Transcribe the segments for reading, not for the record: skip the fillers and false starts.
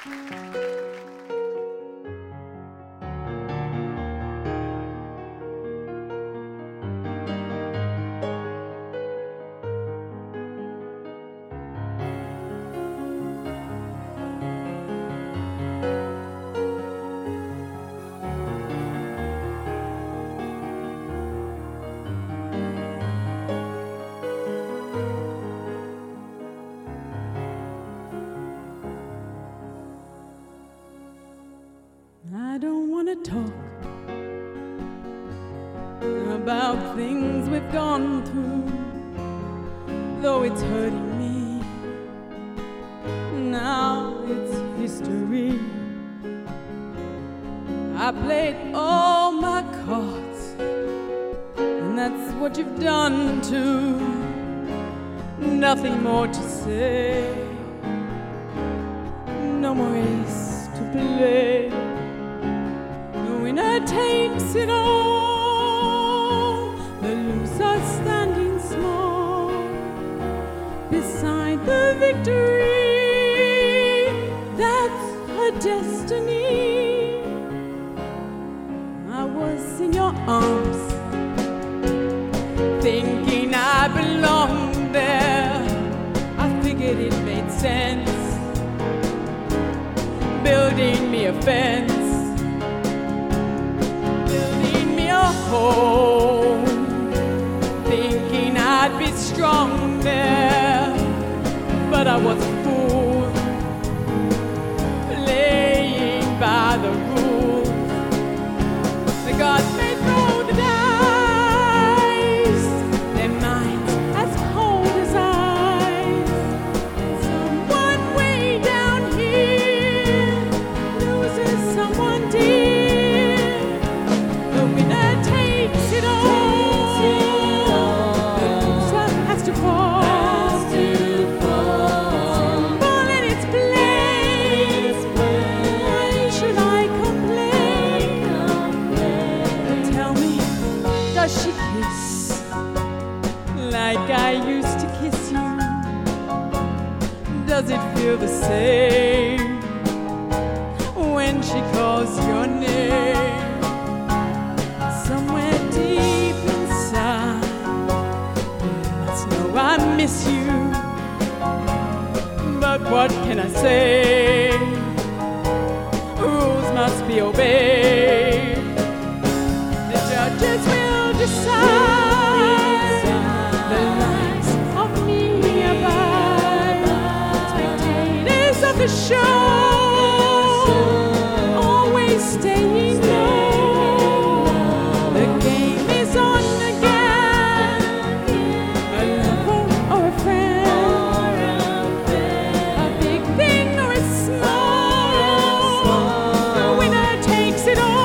I don't want to talk about things we've gone through, though it's hurting me. Now it's history. I played all my cards, and that's what you've done too. Nothing more to say, no more ace to play. The winner takes it all, the loser standing small beside the victory. That's her destiny. I was in your arms, thinking I belonged there. I figured it made sense, building me a fence, building me a home, thinking I'd be strong there. But I was a fool, playing by the rules. The gods may throw the dice, their minds as cold as ice. Someone way down here loses someone dear. The winner takes it all, the loser has to fall. Symbol in its place. Why should I complain? Tell me, does she kiss like I used to kiss you? Does it feel the same when she calls your name? Somewhere deep inside, you must know I miss you. But what can I say? Rules must be obeyed. The judges will decide. The lives of me abide. Spectators of the show, always staying low. The game is on again. A lover or a friend, a big thing or a small. The winner takes it all.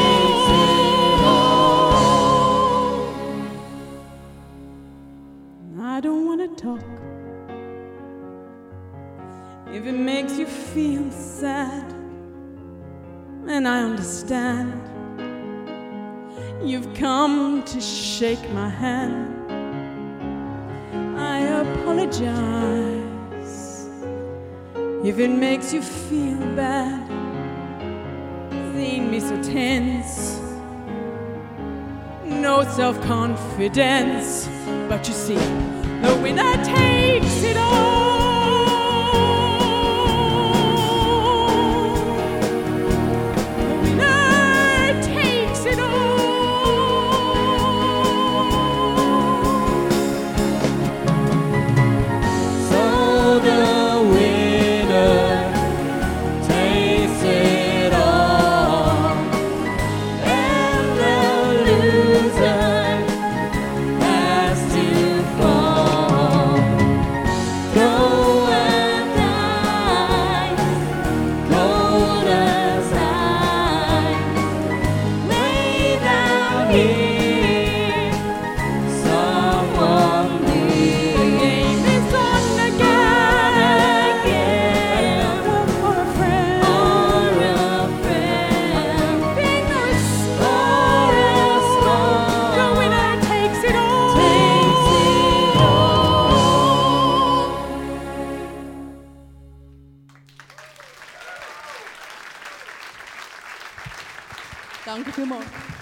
I don't want to talk if it makes you feel sad, and I understand. You've come to shake my hand. I apologize if it makes you feel bad, seeing me so tense, no self-confidence. But you see, the winner takes it all. The winner takes it all. So the winner takes it all, and the loser has to fall. Go Danke vielmals.